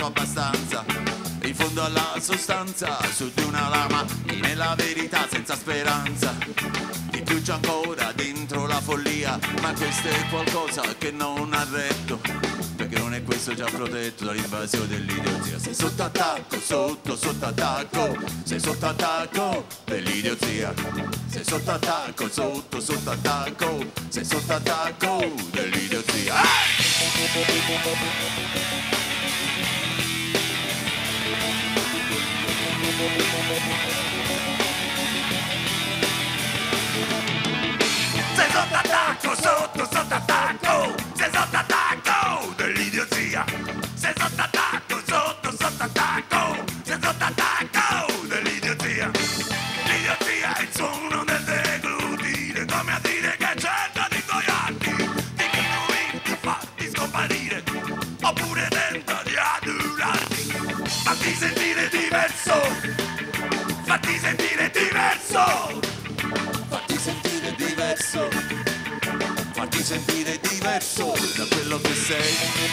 abbastanza. In fondo alla sostanza, su di una lama, chi nella verità senza speranza. Di più c'è ancora dentro la follia, ma questo è qualcosa che non ha retto, perché non è questo già protetto dall'invasione dell'idiozia. Sei sotto attacco, sotto attacco, sei sotto attacco dell'idiozia. Sei sotto attacco, sotto attacco, sei sotto attacco dell'idiozia. Sei sotto attacco, sotto attacco, sei sotto attacco dell'idiozia. Sei sotto attacco, sotto attacco, sei sotto attacco dell'idiozia. L'idiozia è il suono del deglutire, come a dire che cerca di ingoiarti, di diminuirti, farti scomparire, oppure tenta di adullarti. Fatti sentire diverso, fatti sentire diverso, fatti sentire diverso, fatti sentire diverso da quello che sei.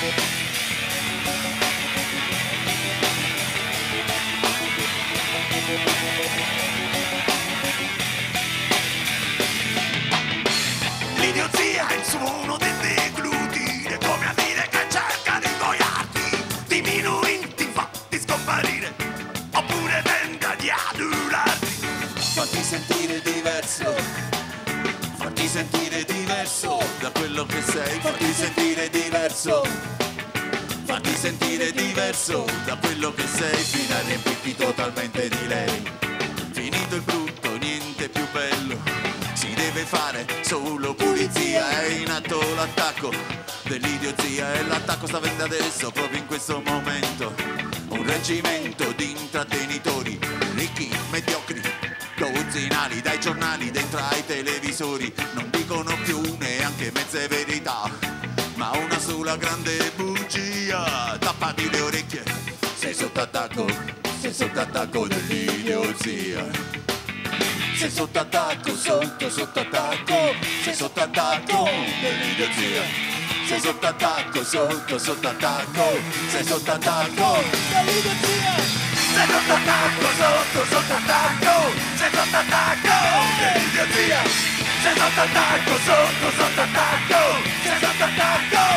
L'idiozia è il suono del deglutire, come a dire che cerca di ingoiarti, diminuirti, fatti scomparire, oppure tenta di adullarti. Fatti sentire diverso, fatti sentire diverso da quello che sei. Fatti sentire diverso, fatti sentire diverso da quello che sei, fino a riempirti totalmente di lei. Finito il brutto, niente più bello, si deve fare solo pulizia. È in atto l'attacco dell'idiozia, e l'attacco sta avendo adesso, proprio in questo momento, un reggimento di intrattenitori ricchi, mediocri, dozzinali, dai giornali dentro ai televisori. Non dicono più neanche mezze verità, ma una sola grande bugia. Tappati le orecchie, sei sotto attacco dell'idiozia. Sei sotto attacco, sotto attacco, sei sotto attacco dell'idiozia. Sei sotto attacco, sotto attacco, sei sotto attacco dell'idiozia. Sei sotto attacco, sotto attacco, sei sotto attacco dell'idiozia. Sei sotto attacco, sotto attacco, sei sotto attacco